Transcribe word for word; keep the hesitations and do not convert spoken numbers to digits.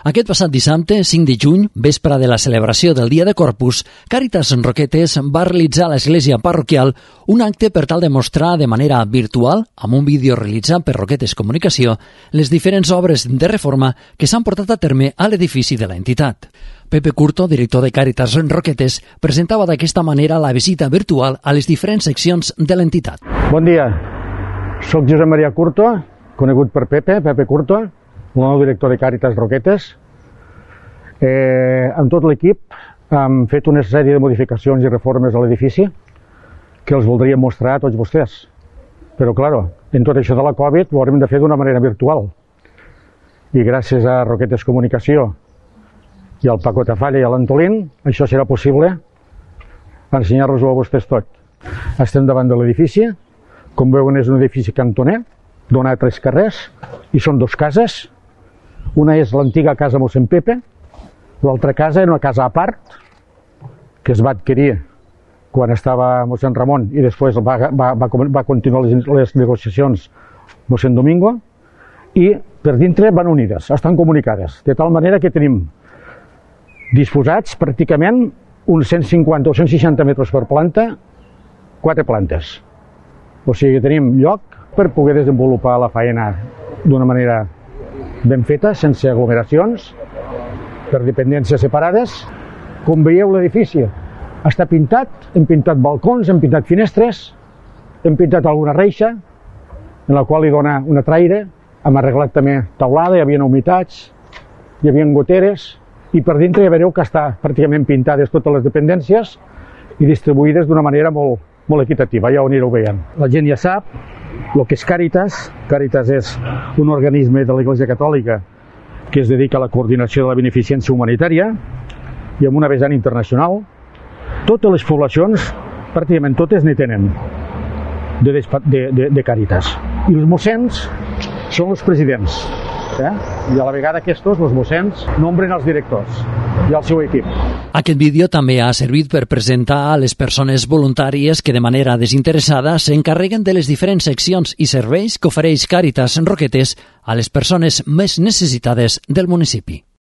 Aquest passat dissabte, cinc de juny, vespre de la celebració del Dia de Corpus, Càritas Roquetes va realitzar a l'església parroquial un acte per tal de mostrar de manera virtual, amb un vídeo realitzat per Roquetes Comunicació, les diferents obres de reforma que s'han portat a terme a l'edifici de l'entitat. Pepe Curto, director de Càritas Roquetes, presentava d'aquesta manera la visita virtual a les diferents seccions de l'entitat. Bon dia, soc Josep Maria Curto, conegut per Pepe, Pepe Curto, el nou director de Càritas Roquetes. Eh, amb tot l'equip hem fet una sèrie de modificacions i reformes a l'edifici que els voldríem mostrar a tots vostès. Però, clar, en tot això de la Covid ho haurem de fer d'una manera virtual. I gràcies a Roquetes Comunicació i al Paco Tafalla i a l'Antolín, això serà possible ensenyar-los-ho a vostès tot. Estem davant de l'edifici. Com veuen, és un edifici cantoner, dona tres carrers, i són dues cases. Una és l'antiga casa mossèn Pepe, l'altra casa era una casa a part, que es va adquirir quan estava mossèn Ramon i després va, va, va, va continuar les, les negociacions mossèn Domingo, i per dintre van unides, estan comunicades, de tal manera que tenim disposats pràcticament uns cent cinquanta o cent seixanta metres per planta, quatre plantes. O sigui que tenim lloc per poder desenvolupar la feina d'una manera ben feta, sense aglomeracions, per dependències separades. Com veieu, l'edifici està pintat, hem pintat balcons, hem pintat finestres, hem pintat alguna reixa, en la qual hi dona una traire, hem arreglat també taulada, hi havia humitats, hi havia goteres, i per dintre ja veureu que està pràcticament pintades totes les dependències i distribuïdes d'una manera molt, molt equitativa, ja ho anireu veient. La gent ja sap el que és Càritas. Càritas és un organisme de l'Església Catòlica que es dedica a la coordinació de la beneficència humanitària i amb una vessant internacional. Totes les poblacions, pràcticament totes, n'hi tenen de, de, de, de Càritas. I els mossens són els presidents. Eh? I a la vegada aquests, els mossens, nombren els directors i el seu equip. Aquest vídeo també ha servit per presentar a les persones voluntàries que de manera desinteressada s'encarreguen de les diferents seccions i serveis que ofereix Càritas Roquetes a les persones més necessitades del municipi.